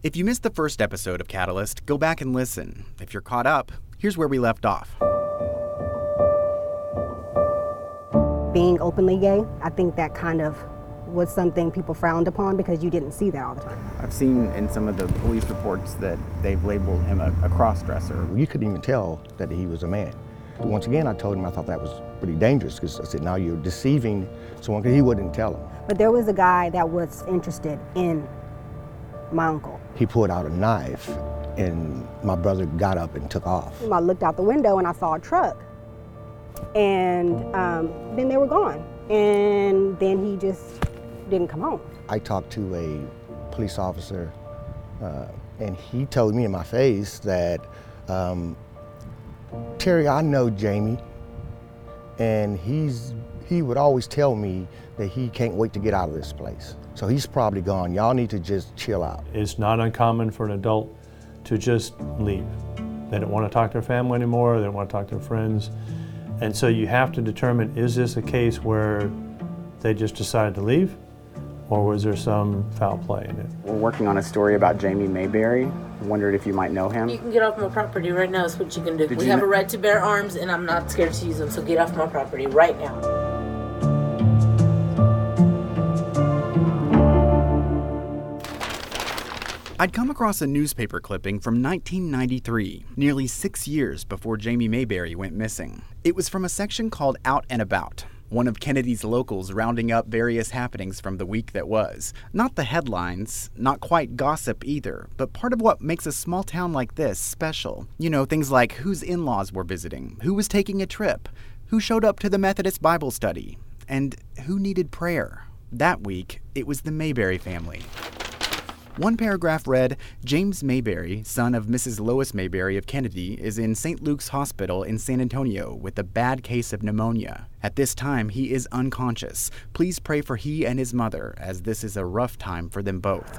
If you missed the first episode of Catalyst, go back and listen. If you're caught up, here's where we left off. Being openly gay, I think that kind of was something people frowned upon because you didn't see that all the time. I've seen in some of the police reports that they've labeled him a cross-dresser. You couldn't even tell that he was a man. Once again, I told him I thought that was pretty dangerous because I said, now you're deceiving someone, because he wouldn't tell him. But there was a guy that was interested in my uncle. He pulled out a knife and my brother got up and took off. I looked out the window and I saw a truck. And then they were gone. And then he just didn't come home. I talked to a police officer and he told me in my face that, Terry, I know Jamie, and he would always tell me that he can't wait to get out of this place. So he's probably gone. Y'all need to just chill out. It's not uncommon for an adult to just leave. They don't want to talk to their family anymore, they don't want to talk to their friends. And so you have to determine, is this a case where they just decided to leave, or was there some foul play in it? We're working on a story about Jamie Mayberry. Wondered if you might know him. You can get off my property right now is what you can do. We have a right to bear arms, and I'm not scared to use them, so get off my property right now. I'd come across a newspaper clipping from 1993, nearly 6 years before Jamie Mayberry went missing. It was from a section called Out and About, one of Kennedy's locals rounding up various happenings from the week that was. Not the headlines, not quite gossip either, but part of what makes a small town like this special. You know, things like whose in-laws were visiting, who was taking a trip, who showed up to the Methodist Bible study, and who needed prayer. That week, it was the Mayberry family. One paragraph read, James Mayberry, son of Mrs. Lois Mayberry of Kennedy, is in St. Luke's Hospital in San Antonio with a bad case of pneumonia. At this time, he is unconscious. Please pray for he and his mother, as this is a rough time for them both.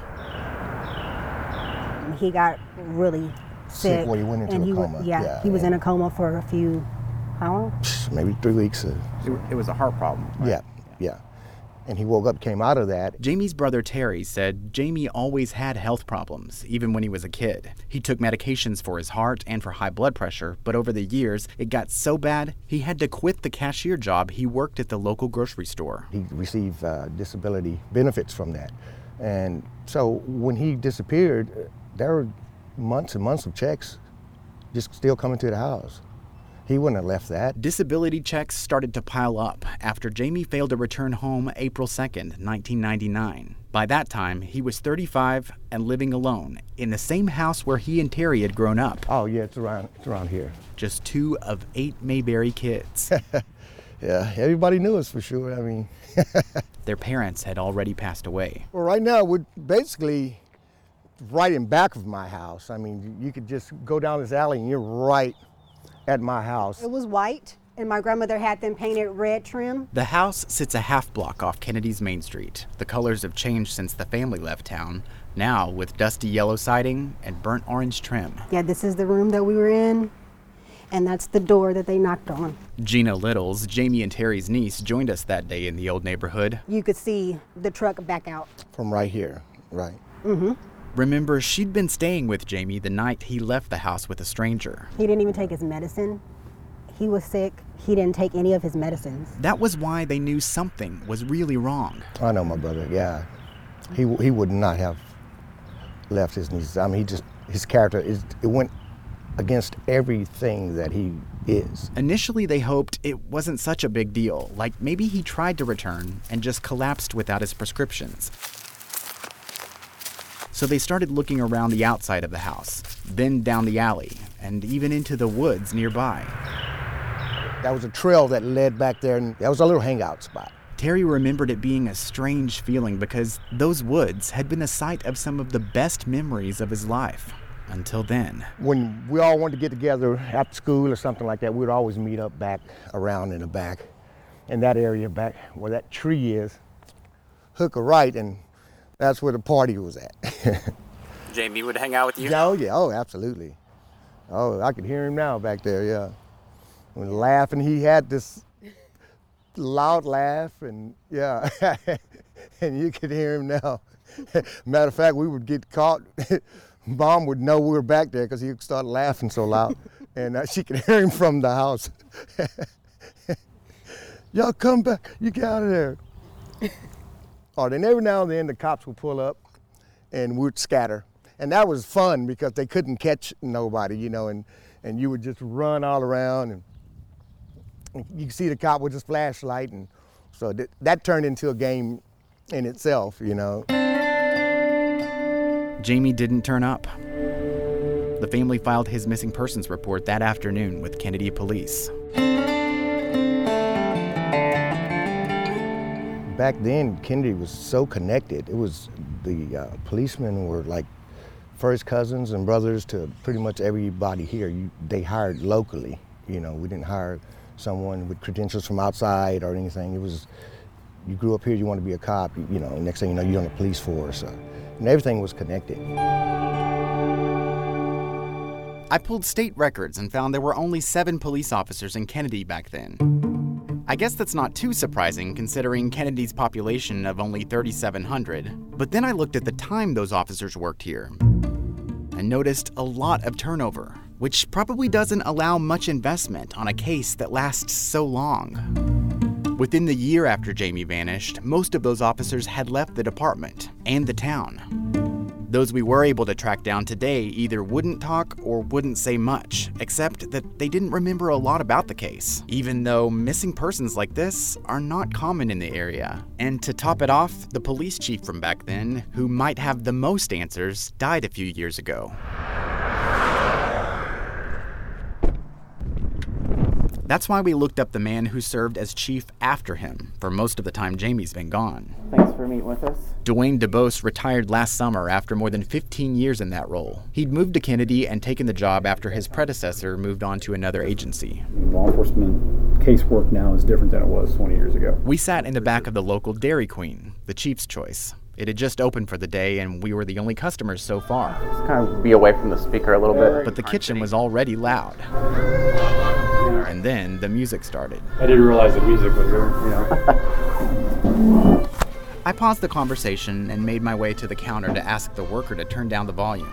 He got really sick. Well, he went into a coma. He was in a coma for a few, how long? Maybe 3 weeks. It was a heart problem, right? Yeah. And he woke up, came out of that. Jamie's brother Terry said Jamie always had health problems, even when he was a kid. He took medications for his heart and for high blood pressure, but over the years, it got so bad, he had to quit the cashier job he worked at the local grocery store. He received disability benefits from that. And so when he disappeared, there were months and months of checks just still coming to the house. He wouldn't have left that. Disability checks started to pile up after Jamie failed to return home April 2nd, 1999. By that time, he was 35 and living alone in the same house where he and Terry had grown up. Oh, yeah, it's around here. Just 2 of 8 Mayberry kids. Yeah, everybody knew us for sure. I mean, their parents had already passed away. Well, right now, we're basically right in back of my house. I mean, you could just go down this alley and you're right at my house. It was white, and my grandmother had them painted red trim. The house sits a half block off Kennedy's Main Street. The colors have changed since the family left town, now with dusty yellow siding and burnt orange trim. Yeah, this is the room that we were in, and that's the door that they knocked on. Gina Littles, Jamie and Terry's niece, joined us that day in the old neighborhood. You could see the truck back out. From right here, right. Mm-hmm. Remember, she'd been staying with Jamie the night he left the house with a stranger. He didn't even take his medicine. He was sick. He didn't take any of his medicines. That was why they knew something was really wrong. I know my brother, yeah. He would not have left his niece. I mean, his character, it went against everything that he is. Initially, they hoped it wasn't such a big deal, like maybe he tried to return and just collapsed without his prescriptions. So they started looking around the outside of the house, then down the alley, and even into the woods nearby. That was a trail that led back there, and that was a little hangout spot. Terry remembered it being a strange feeling because those woods had been the site of some of the best memories of his life. Until then. When we all wanted to get together after school or something like that, we would always meet up back around in the back, in that area back where that tree is, hook a right, and that's where the party was at. Jamie would hang out with you? Oh, yeah, oh, absolutely. Oh, I could hear him now back there, yeah. When laughing, he had this loud laugh, and yeah, and you could hear him now. Matter of fact, we would get caught. Mom would know we were back there because he would start laughing so loud, and she could hear him from the house. Y'all come back, you get out of there. Or then every now and then the cops would pull up and we'd scatter. And that was fun because they couldn't catch nobody, you know, and you would just run all around, and you could see the cop with his flashlight, and so that turned into a game in itself, you know. Jamie didn't turn up. The family filed his missing persons report that afternoon with Kennedy police. Back then, Kennedy was so connected. It was the policemen were like first cousins and brothers to pretty much everybody here. They hired locally. You know, we didn't hire someone with credentials from outside or anything. It was, you grew up here, you want to be a cop. You know, next thing you know, you're on the police force, and everything was connected. I pulled state records and found there were only 7 police officers in Kennedy back then. I guess that's not too surprising considering Kennedy's population of only 3,700. But then I looked at the time those officers worked here and noticed a lot of turnover, which probably doesn't allow much investment on a case that lasts so long. Within the year after Jamie vanished, most of those officers had left the department and the town. Those we were able to track down today either wouldn't talk or wouldn't say much, except that they didn't remember a lot about the case, even though missing persons like this are not common in the area. And to top it off, the police chief from back then, who might have the most answers, died a few years ago. That's why we looked up the man who served as chief after him for most of the time Jamie's been gone. Thanks for meeting with us. Dwayne DeBose retired last summer after more than 15 years in that role. He'd moved to Kennedy and taken the job after his predecessor moved on to another agency. Law enforcement casework now is different than it was 20 years ago. We sat in the back of the local Dairy Queen, the chief's choice. It had just opened for the day, and we were the only customers so far. Just kind of be away from the speaker a little bit. But the kitchen was already loud. And then the music started. I didn't realize the music was there, I paused the conversation and made my way to the counter to ask the worker to turn down the volume.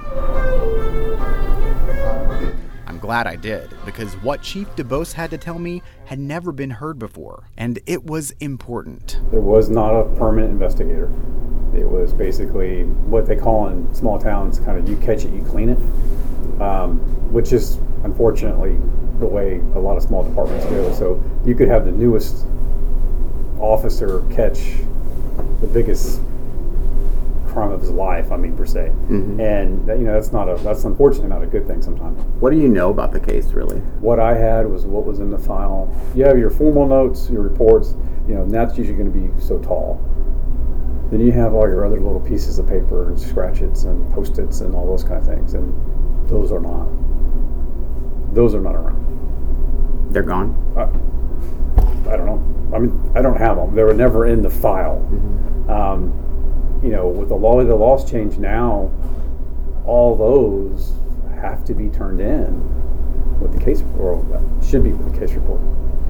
I'm glad I did, because what Chief DeBose had to tell me had never been heard before, and it was important. There was not a permanent investigator. It was basically what they call in small towns, kind of you catch it, you clean it, which is unfortunately the way a lot of small departments go. So you could have the newest officer catch the biggest crime of his life, per se. Mm-hmm. And that's unfortunately not a good thing sometimes. What do you know about the case, really? What I had was what was in the file. You have your formal notes, your reports, and that's usually going to be so tall. Then you have all your other little pieces of paper and scratch-its and Post-its and all those kind of things, and those are not around. They're gone? I don't know. I don't have them. They were never in the file. Mm-hmm. With the laws change now, all those have to be turned in with the case, or should be with the case report.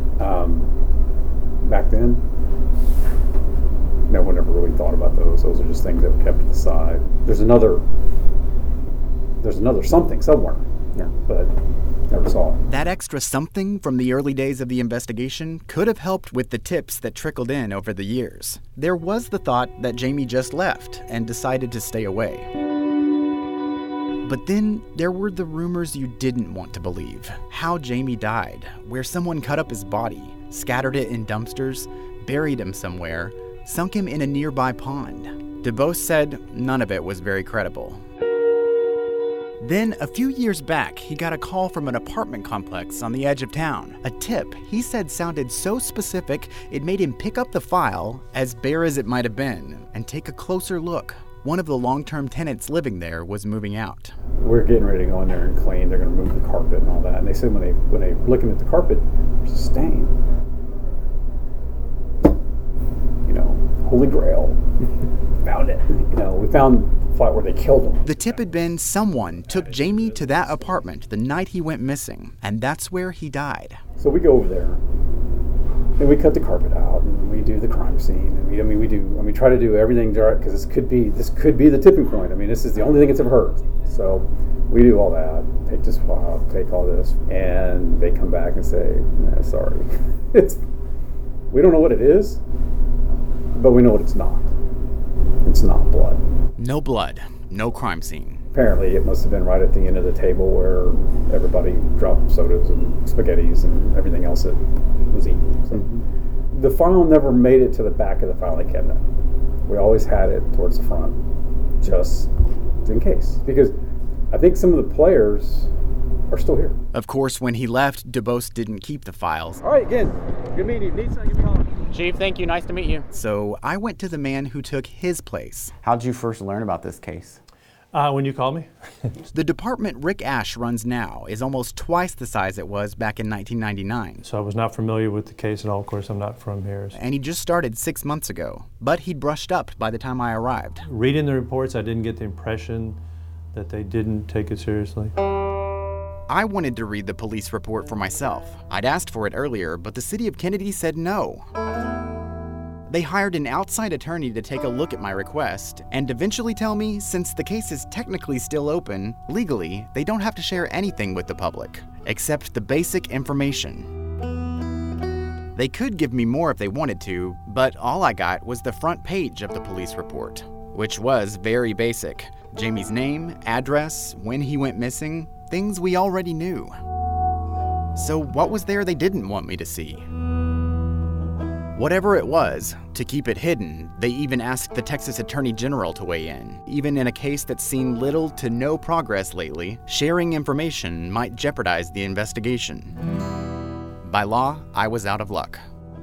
Back then, no one ever really thought about those. Those are just things that were kept to the side. There's another something somewhere. Yeah. But never saw it. That extra something from the early days of the investigation could have helped with the tips that trickled in over the years. There was the thought that Jamie just left and decided to stay away. But then there were the rumors you didn't want to believe. How Jamie died, where someone cut up his body, scattered it in dumpsters, buried him somewhere, sunk him in a nearby pond. DeBose said none of it was very credible. Then, a few years back, he got a call from an apartment complex on the edge of town. A tip he said sounded so specific, it made him pick up the file, as bare as it might have been, and take a closer look. One of the long-term tenants living there was moving out. We're getting ready to go in there and clean. They're going to move the carpet and all that. And they said when they looking at the carpet, there's a stain. Holy Grail. Found it. We found the flat where they killed him. The tip had been someone took Jamie to that apartment the night he went missing, and that's where he died. So we go over there, and we cut the carpet out, and we do the crime scene. We try to do everything because this could be the tipping point. I mean, this is the only thing it's ever heard. So we do all that, take this file, take all this, and they come back and say, nah, sorry. We don't know what it is, but we know what it's not. It's not blood. No blood, no crime scene. Apparently, it must have been right at the end of the table where everybody dropped sodas and spaghettis and everything else that was eaten. So the file never made it to the back of the filing cabinet. We always had it towards the front, just in case. Because I think some of the players are still here. Of course, when he left, DuBose didn't keep the files. All right, again, good meeting you. Need something, give me a holler. Chief, thank you. Nice to meet you. So I went to the man who took his place. How'd you first learn about this case? When you called me? The department Rick Ash runs now is almost twice the size it was back in 1999. So I was not familiar with the case at all. Of course, I'm not from here. And he just started 6 months ago, but he'd brushed up by the time I arrived. Reading the reports, I didn't get the impression that they didn't take it seriously. I wanted to read the police report for myself. I'd asked for it earlier, but the city of Kennedy said no. They hired an outside attorney to take a look at my request and eventually tell me since the case is technically still open, legally, they don't have to share anything with the public, except the basic information. They could give me more if they wanted to, but all I got was the front page of the police report, which was very basic. Jamie's name, address, when he went missing, things we already knew. So what was there they didn't want me to see? Whatever it was, to keep it hidden, they even asked the Texas Attorney General to weigh in. Even in a case that's seen little to no progress lately, sharing information might jeopardize the investigation. By law, I was out of luck.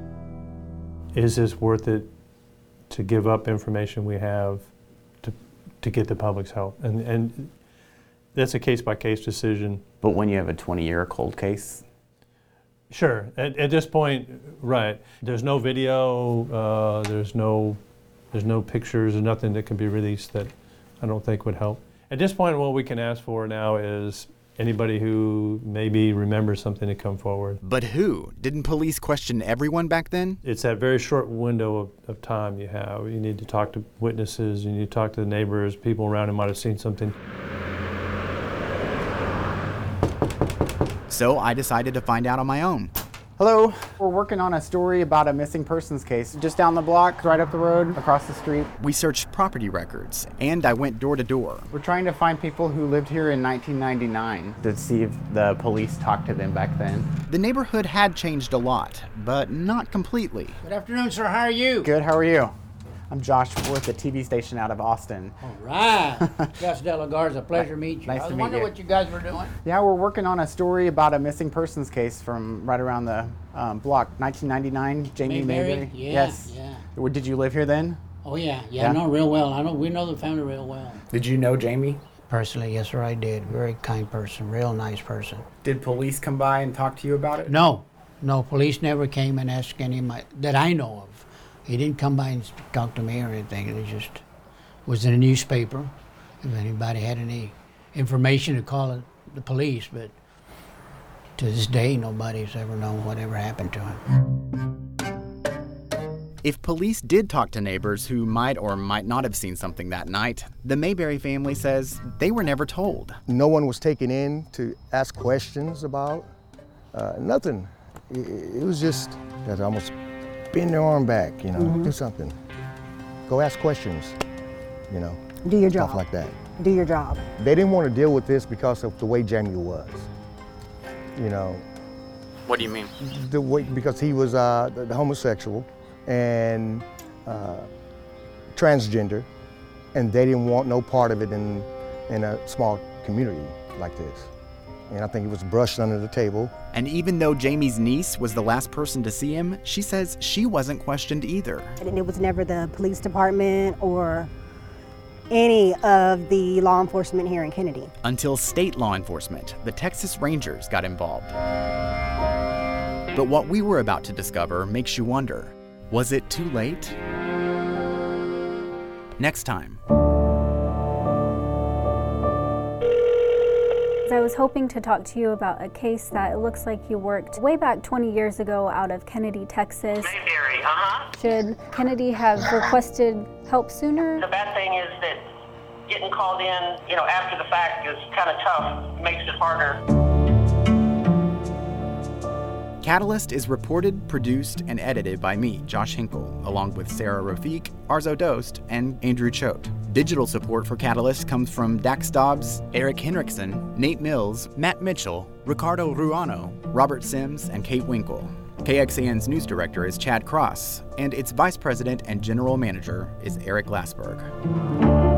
Is this worth it to give up information we have to get the public's help? And that's a case-by-case decision. But when you have a 20-year cold case? Sure. At this point, right. There's no video, there's no pictures, there's nothing that can be released that I don't think would help. At this point, what we can ask for now is anybody who maybe remembers something to come forward. But who? Didn't police question everyone back then? It's that very short window of time you have. You need to talk to witnesses, you need to talk to the neighbors, people around who might have seen something. So I decided to find out on my own. Hello. We're working on a story about a missing persons case just down the block, right up the road, across the street. We searched property records, and I went door to door. We're trying to find people who lived here in 1999 to see if the police talked to them back then. The neighborhood had changed a lot, but not completely. Good afternoon, sir. How are you? Good, how are you? I'm Josh with the TV station out of Austin. All right. Josh De La Garza, pleasure to meet you. Nice to meet you. I wonder what you guys were doing. Yeah, we're working on a story about a missing persons case from right around the block, 1999, Jamie Mayberry. Yeah, yes. yeah. Did you live here then? Oh, yeah. I know real well. We know the family real well. Did you know Jamie? Personally, yes, sir, I did. Very kind person, real nice person. Did police come by and talk to you about it? No, police never came and asked any that I know of. He didn't come by and talk to me or anything. It just was in a newspaper. If anybody had any information to call the police, but to this day, nobody's ever known whatever happened to him. If police did talk to neighbors who might or might not have seen something that night, the Mayberry family says they were never told. No one was taken in to ask questions about nothing. It was just that almost bend their arm back, do something. Go ask questions, Do your job. stuff like that. Do your job. They didn't want to deal with this because of the way Jamie was, What do you mean? the way, because he was the homosexual and transgender, and they didn't want no part of it in a small community like this. And I think it was brushed under the table. And even though Jamie's niece was the last person to see him, she says she wasn't questioned either. And it was never the police department or any of the law enforcement here in Kennedy. Until state law enforcement, the Texas Rangers, got involved. But what we were about to discover makes you wonder, was it too late? Next time. I was hoping to talk to you about a case that it looks like you worked way back 20 years ago out of Kennedy, Texas. Mayberry, Should Kennedy have requested help sooner? The bad thing is that getting called in, after the fact is kind of tough, makes it harder. Catalyst is reported, produced, and edited by me, Josh Hinkle, along with Sarah Rafiq, Arzo Dost, and Andrew Choate. Digital support for Catalyst comes from Dax Dobbs, Eric Henriksen, Nate Mills, Matt Mitchell, Ricardo Ruano, Robert Sims, and Kate Winkle. KXAN's news director is Chad Cross, and its vice president and general manager is Eric Glassberg.